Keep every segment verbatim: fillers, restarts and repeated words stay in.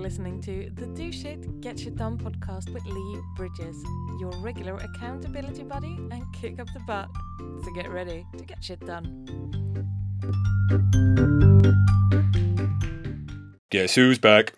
listening to the Do Shit, Get Shit Done podcast with Lee Bridges, your regular accountability buddy and kick up the butt. So get ready to get shit done. Guess who's back?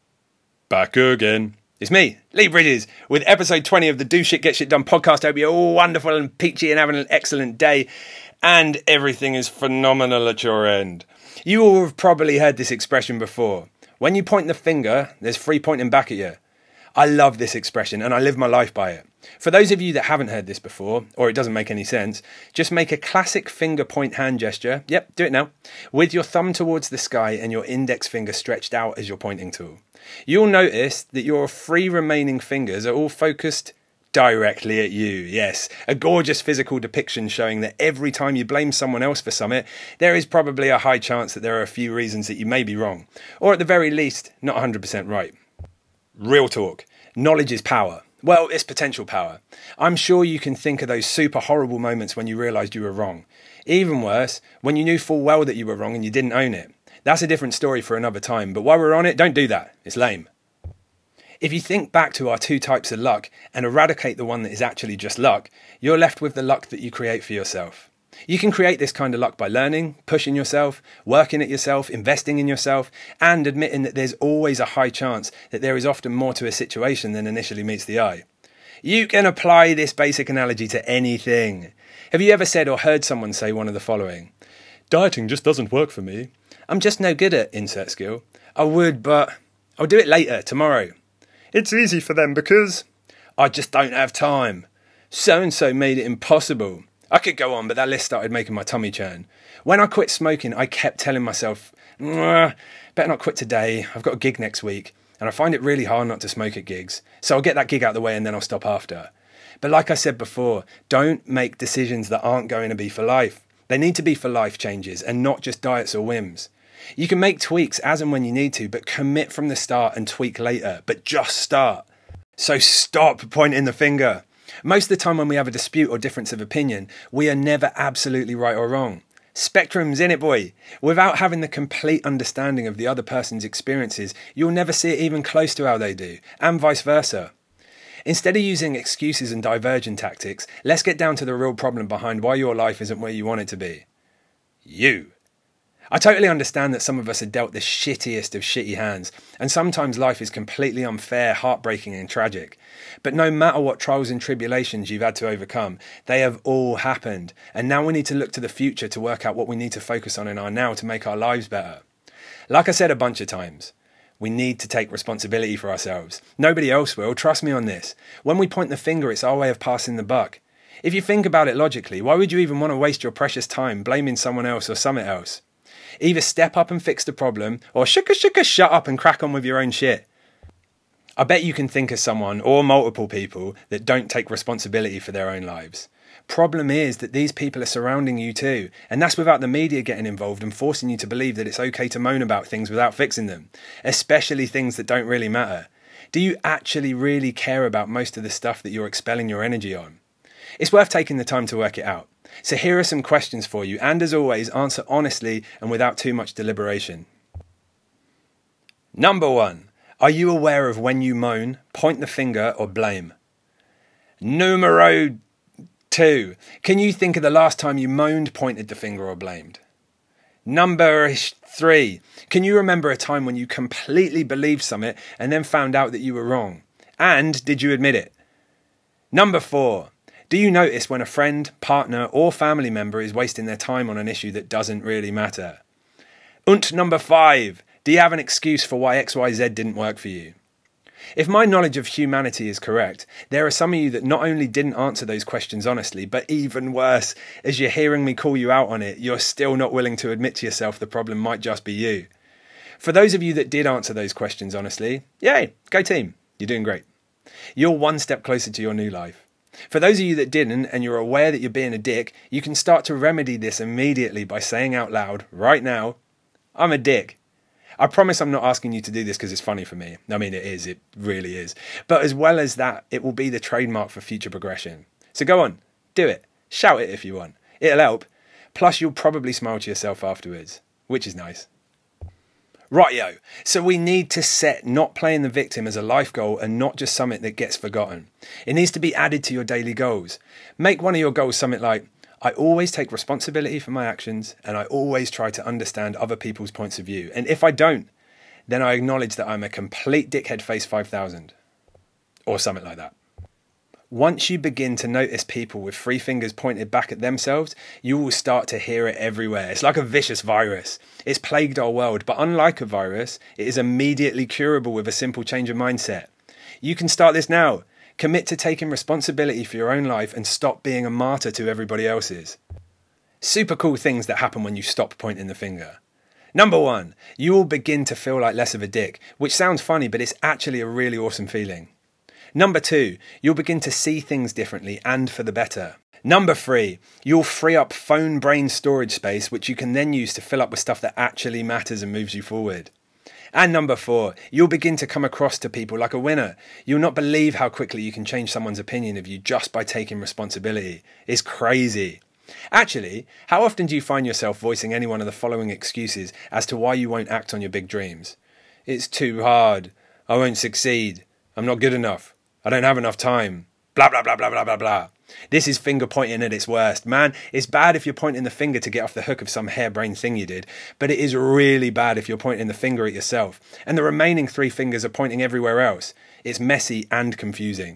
Back again. It's me, Lee Bridges, with episode twenty of the Do Shit, Get Shit Done podcast. I hope you're all wonderful and peachy and having an excellent day, and everything is phenomenal at your end. You all have probably heard this expression before. When you point the finger, there's three pointing back at you. I love this expression and I live my life by it. For those of you that haven't heard this before, or it doesn't make any sense, just make a classic finger point hand gesture. Yep, do it now. With your thumb towards the sky and your index finger stretched out as your pointing tool. You'll notice that your three remaining fingers are all focused directly at you. Yes, a gorgeous physical depiction showing that every time you blame someone else for something, there is probably a high chance that there are a few reasons that you may be wrong, or at the very least, not one hundred percent right. Real talk. Knowledge is power. Well, it's potential power. I'm sure you can think of those super horrible moments when you realised you were wrong. Even worse, when you knew full well that you were wrong and you didn't own it. That's a different story for another time, but while we're on it, don't do that. It's lame. If you think back to our two types of luck and eradicate the one that is actually just luck, you're left with the luck that you create for yourself. You can create this kind of luck by learning, pushing yourself, working at yourself, investing in yourself, and admitting that there's always a high chance that there is often more to a situation than initially meets the eye. You can apply this basic analogy to anything. Have you ever said or heard someone say one of the following? Dieting just doesn't work for me. I'm just no good at insert skill. I would, but I'll do it later, tomorrow. It's easy for them because I just don't have time. So-and-so made it impossible. I could go on, but that list started making my tummy churn. When I quit smoking, I kept telling myself, better not quit today. I've got a gig next week. And I find it really hard not to smoke at gigs. So I'll get that gig out of the way and then I'll stop after. But like I said before, don't make decisions that aren't going to be for life. They need to be for life changes and not just diets or whims. You can make tweaks as and when you need to, but commit from the start and tweak later, but just start. So stop pointing the finger. Most of the time when we have a dispute or difference of opinion, we are never absolutely right or wrong. Spectrum's in it, boy. Without having the complete understanding of the other person's experiences, you'll never see it even close to how they do, and vice versa. Instead of using excuses and divergent tactics, let's get down to the real problem behind why your life isn't where you want it to be. You. I totally understand that some of us are dealt the shittiest of shitty hands, and sometimes life is completely unfair, heartbreaking and tragic. But no matter what trials and tribulations you've had to overcome, they have all happened, and now we need to look to the future to work out what we need to focus on in our now to make our lives better. Like I said a bunch of times, we need to take responsibility for ourselves. Nobody else will, trust me on this. When we point the finger, it's our way of passing the buck. If you think about it logically, why would you even want to waste your precious time blaming someone else or something else? Either step up and fix the problem, or shooka shooka shut up and crack on with your own shit. I bet you can think of someone, or multiple people, that don't take responsibility for their own lives. Problem is that these people are surrounding you too, and that's without the media getting involved and forcing you to believe that it's okay to moan about things without fixing them, especially things that don't really matter. Do you actually really care about most of the stuff that you're expelling your energy on? It's worth taking the time to work it out. So here are some questions for you, and as always, answer honestly and without too much deliberation. Number one, are you aware of when you moan, point the finger, or blame? Numero two, can you think of the last time you moaned, pointed the finger, or blamed? Number three, can you remember a time when you completely believed something and then found out that you were wrong? And did you admit it? Number four, do you notice when a friend, partner, or family member is wasting their time on an issue that doesn't really matter? Und number five, do you have an excuse for why X Y Z didn't work for you? If my knowledge of humanity is correct, there are some of you that not only didn't answer those questions honestly, but even worse, as you're hearing me call you out on it, you're still not willing to admit to yourself the problem might just be you. For those of you that did answer those questions honestly, yay, go team, you're doing great. You're one step closer to your new life. For those of you that didn't, and you're aware that you're being a dick, you can start to remedy this immediately by saying out loud, right now, I'm a dick. I promise I'm not asking you to do this because it's funny for me. I mean, it is, it really is. But as well as that, it will be the trademark for future progression. So go on, do it. Shout it if you want. It'll help. Plus, you'll probably smile to yourself afterwards, which is nice. Rightio. So we need to set not playing the victim as a life goal and not just something that gets forgotten. It needs to be added to your daily goals. Make one of your goals something like, I always take responsibility for my actions and I always try to understand other people's points of view. And if I don't, then I acknowledge that I'm a complete dickhead face five thousand. Or something like that. Once you begin to notice people with three fingers pointed back at themselves, you will start to hear it everywhere. It's like a vicious virus. It's plagued our world, but unlike a virus, it is immediately curable with a simple change of mindset. You can start this now. Commit to taking responsibility for your own life and stop being a martyr to everybody else's. Super cool things that happen when you stop pointing the finger. Number one, you will begin to feel like less of a dick, which sounds funny, but it's actually a really awesome feeling. Number two, you'll begin to see things differently and for the better. Number three, you'll free up phone brain storage space, which you can then use to fill up with stuff that actually matters and moves you forward. And number four, you'll begin to come across to people like a winner. You'll not believe how quickly you can change someone's opinion of you just by taking responsibility. It's crazy. Actually, how often do you find yourself voicing any one of the following excuses as to why you won't act on your big dreams? It's too hard. I won't succeed. I'm not good enough. I don't have enough time. Blah, blah, blah, blah, blah, blah, blah. This is finger pointing at its worst. Man, it's bad if you're pointing the finger to get off the hook of some harebrained thing you did, but it is really bad if you're pointing the finger at yourself, and the remaining three fingers are pointing everywhere else. It's messy and confusing.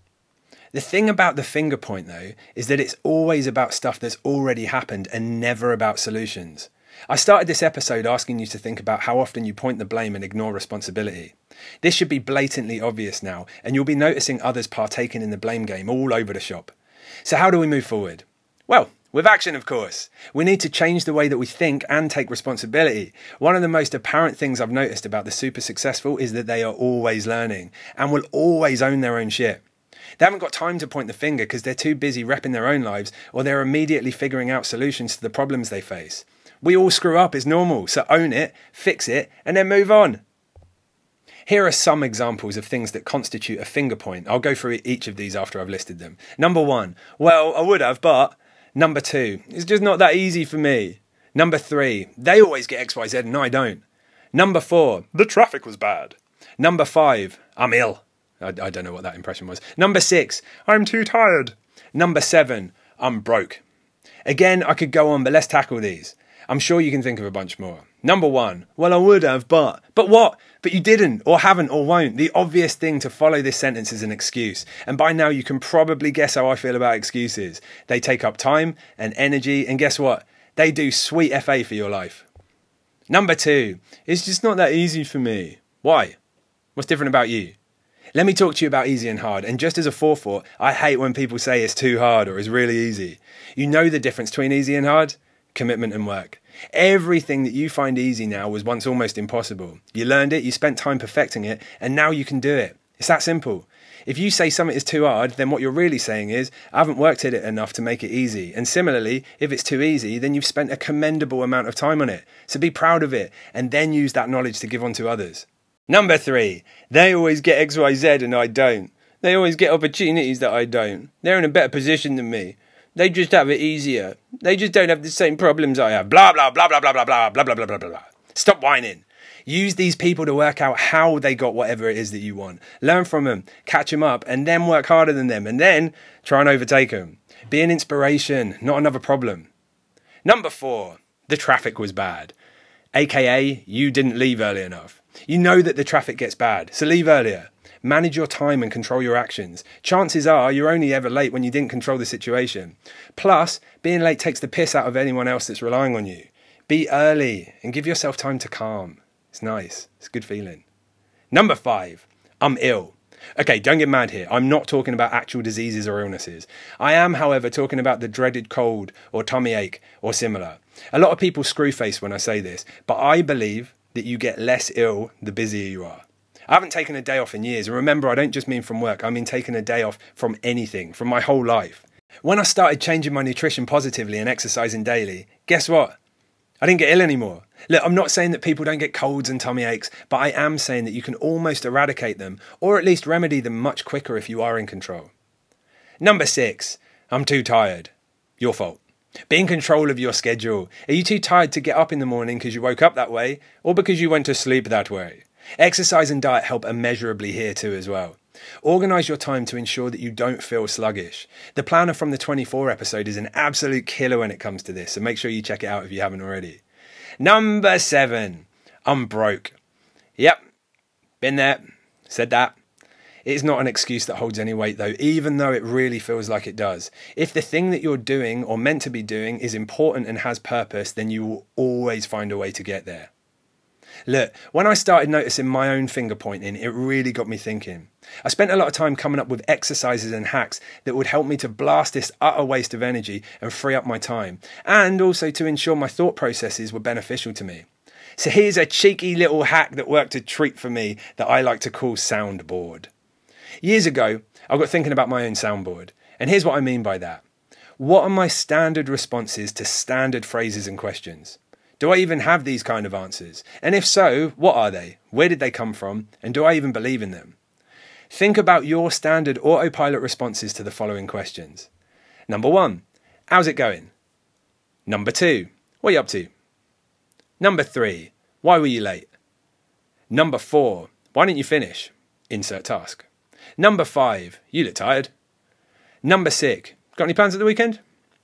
The thing about the finger point, though, is that it's always about stuff that's already happened and never about solutions. I started this episode asking you to think about how often you point the blame and ignore responsibility. This should be blatantly obvious now, and you'll be noticing others partaking in the blame game all over the shop. So how do we move forward? Well, with action, of course. We need to change the way that we think and take responsibility. One of the most apparent things I've noticed about the super successful is that they are always learning and will always own their own shit. They haven't got time to point the finger because they're too busy repping their own lives, or they're immediately figuring out solutions to the problems they face. We all screw up, it's normal, so own it, fix it, and then move on. Here are some examples of things that constitute a finger point. I'll go through each of these after I've listed them. Number one, well, I would have, but. Number two, it's just not that easy for me. Number three, they always get X Y Z and I don't. Number four, the traffic was bad. Number five, I'm ill. I, I don't know what that impression was. Number six, I'm too tired. Number seven, I'm broke. Again, I could go on, but let's tackle these. I'm sure you can think of a bunch more. Number one, well, I would have, but... But what? But you didn't, or haven't, or won't. The obvious thing to follow this sentence is an excuse. And by now you can probably guess how I feel about excuses. They take up time and energy, and guess what? They do sweet F A for your life. Number two, it's just not that easy for me. Why? What's different about you? Let me talk to you about easy and hard. And just as a forethought, I hate when people say it's too hard or it's really easy. You know the difference between easy and hard? Commitment and work. Everything that you find easy now was once almost impossible. You learned it, you spent time perfecting it, and now you can do it. It's that simple. If you say something is too hard, then what you're really saying is, I haven't worked at it enough to make it easy. And similarly, if it's too easy, then you've spent a commendable amount of time on it. So be proud of it, and then use that knowledge to give on to others. Number three, they always get X Y Z and I don't. They always get opportunities that I don't. They're in a better position than me. They just have it easier. They just don't have the same problems I have. Blah, blah, blah, blah, blah, blah, blah, blah, blah, blah, blah, blah. Stop whining. Use these people to work out how they got whatever it is that you want. Learn from them, catch them up, and then work harder than them, and then try and overtake them. Be an inspiration, not another problem. Number four, the traffic was bad. A K A, you didn't leave early enough. You know that the traffic gets bad, so leave earlier. Manage your time and control your actions. Chances are you're only ever late when you didn't control the situation. Plus, being late takes the piss out of anyone else that's relying on you. Be early and give yourself time to calm. It's nice. It's a good feeling. Number five, I'm ill. Okay, don't get mad here. I'm not talking about actual diseases or illnesses. I am, however, talking about the dreaded cold or tummy ache or similar. A lot of people screw face when I say this, but I believe that you get less ill the busier you are. I haven't taken a day off in years, and remember, I don't just mean from work, I mean taking a day off from anything, from my whole life. When I started changing my nutrition positively and exercising daily, guess what? I didn't get ill anymore. Look, I'm not saying that people don't get colds and tummy aches, but I am saying that you can almost eradicate them, or at least remedy them much quicker if you are in control. Number six, I'm too tired. Your fault. Be in control of your schedule. Are you too tired to get up in the morning because you woke up that way or because you went to sleep that way? Exercise and diet help immeasurably here too as well. Organise your time to ensure that you don't feel sluggish. The planner from the twenty-four episode is an absolute killer when it comes to this, so make sure you check it out if you haven't already. Number seven, I'm broke. Yep, been there, said that. It's not an excuse that holds any weight though, even though it really feels like it does. If the thing that you're doing or meant to be doing is important and has purpose, then you will always find a way to get there. Look, when I started noticing my own finger pointing, it really got me thinking. I spent a lot of time coming up with exercises and hacks that would help me to blast this utter waste of energy and free up my time, and also to ensure my thought processes were beneficial to me. So here's a cheeky little hack that worked a treat for me that I like to call soundboard. Years ago, I got thinking about my own soundboard, and here's what I mean by that. What are my standard responses to standard phrases and questions? Do I even have these kind of answers? And if so, what are they? Where did they come from? And do I even believe in them? Think about your standard autopilot responses to the following questions. Number one, how's it going? Number two, what are you up to? Number three, why were you late? Number four, why didn't you finish? Insert task. Number five, you look tired. Number six, got any plans at the weekend?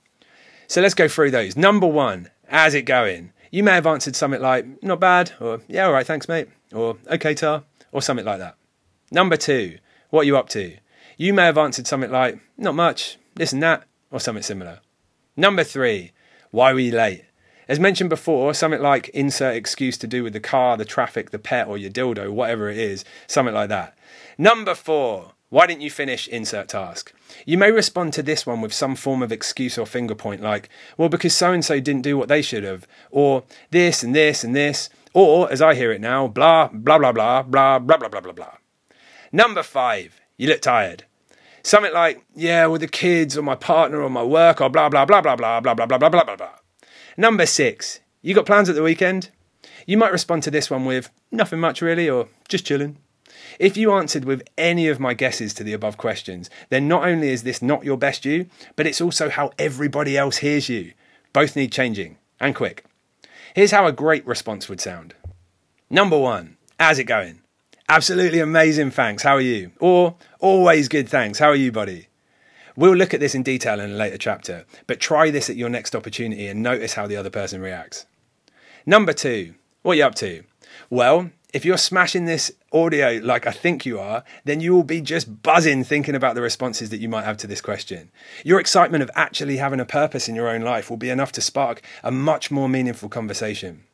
So let's go through those. Number one, how's it going? You may have answered something like, not bad, or yeah, all right, thanks, mate, or okay, Tar, or something like that. Number two, what are you up to? You may have answered something like, not much, this and that, or something similar. Number three, why were you late? As mentioned before, something like insert excuse to do with the car, the traffic, the pet, or your dildo, whatever it is, something like that. Number four, why didn't you finish insert task? You may respond to this one with some form of excuse or finger point like, well, because so-and-so didn't do what they should have, or this and this and this, or, as I hear it now, blah, blah, blah, blah, blah, blah, blah, blah, blah, blah. Number five, you look tired. Something like, yeah, with the kids, or my partner, or my work, or blah, blah, blah, blah, blah, blah, blah, blah, blah, blah, blah, blah. Number six, you got plans at the weekend? You might respond to this one with, nothing much really, or just chilling. If you answered with any of my guesses to the above questions, then not only is this not your best you, but it's also how everybody else hears you. Both need changing, and quick. Here's how a great response would sound. Number one, how's it going? Absolutely amazing, thanks, how are you? Or, always good, thanks, how are you, buddy? We'll look at this in detail in a later chapter, but try this at your next opportunity and notice how the other person reacts. Number two, what are you up to? Well, if you're smashing this audio like I think you are, then you will be just buzzing thinking about the responses that you might have to this question. Your excitement of actually having a purpose in your own life will be enough to spark a much more meaningful conversation.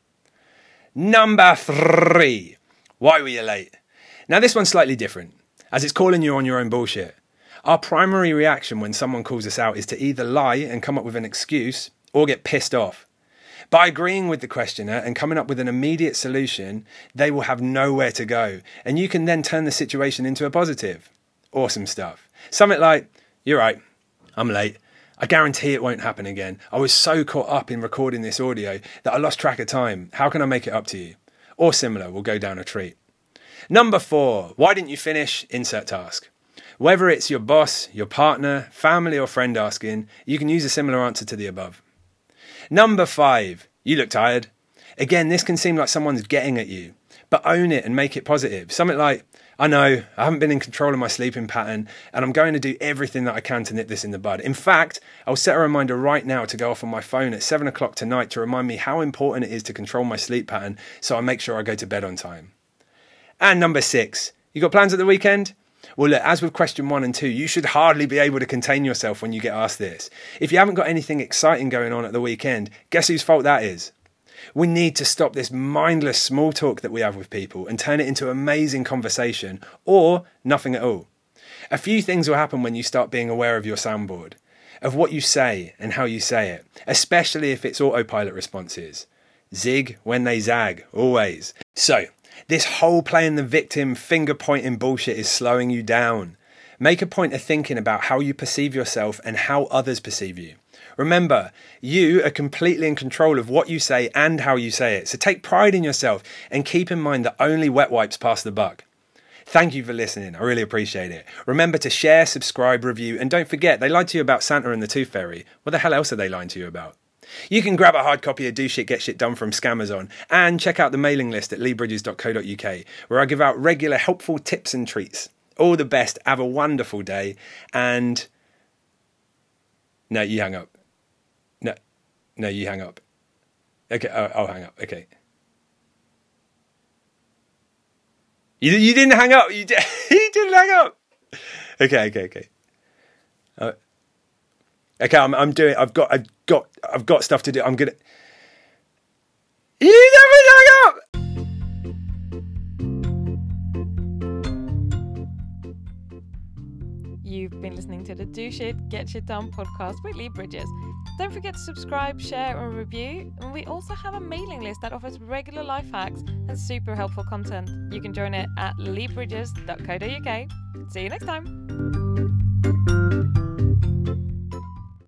Number three, why were you late? Now this one's slightly different, as it's calling you on your own bullshit. Our primary reaction when someone calls us out is to either lie and come up with an excuse or get pissed off. By agreeing with the questioner and coming up with an immediate solution, they will have nowhere to go, and you can then turn the situation into a positive. Awesome stuff. Something like, you're right, I'm late. I guarantee it won't happen again. I was so caught up in recording this audio that I lost track of time. How can I make it up to you? Or similar, we'll go down a treat. Number four, why didn't you finish? Insert task. Whether it's your boss, your partner, family or friend asking, you can use a similar answer to the above. Number five, you look tired. Again, this can seem like someone's getting at you, but own it and make it positive. Something like, I know, I haven't been in control of my sleeping pattern and I'm going to do everything that I can to nip this in the bud. In fact, I'll set a reminder right now to go off on my phone at seven o'clock tonight to remind me how important it is to control my sleep pattern so I make sure I go to bed on time. And number six, you got plans at the weekend? Well, look, as with question one and two, you should hardly be able to contain yourself when you get asked this. If you haven't got anything exciting going on at the weekend, guess whose fault that is? We need to stop this mindless small talk that we have with people and turn it into amazing conversation or nothing at all. A few things will happen when you start being aware of your soundboard, of what you say and how you say it, especially if it's autopilot responses. Zig when they zag, always. So, this whole playing the victim, finger-pointing bullshit is slowing you down. Make a point of thinking about how you perceive yourself and how others perceive you. Remember, you are completely in control of what you say and how you say it, so take pride in yourself and keep in mind that only wet wipes pass the buck. Thank you for listening. I really appreciate it. Remember to share, subscribe, review, and don't forget, they lied to you about Santa and the Tooth Fairy. What the hell else are they lying to you about? You can grab a hard copy of Do Shit, Get Shit Done from Scamazon and check out the mailing list at lee bridges dot co dot uk, where I give out regular helpful tips and treats. All the best. Have a wonderful day. And no, you hang up. No, no, you hang up. Okay, I'll, I'll hang up. Okay. You you didn't hang up. You did, you didn't hang up. Okay, okay, okay. Uh, okay, I'm I'm doing. I've got I've got I've got stuff to do. I'm gonna. You never hung up. You've been listening to the Do Shit, Get Shit Done podcast with Lee Bridges. Don't forget to subscribe, share and review. And we also have a mailing list that offers regular life hacks and super helpful content. You can join it at lee bridges dot co dot uk. See you next time.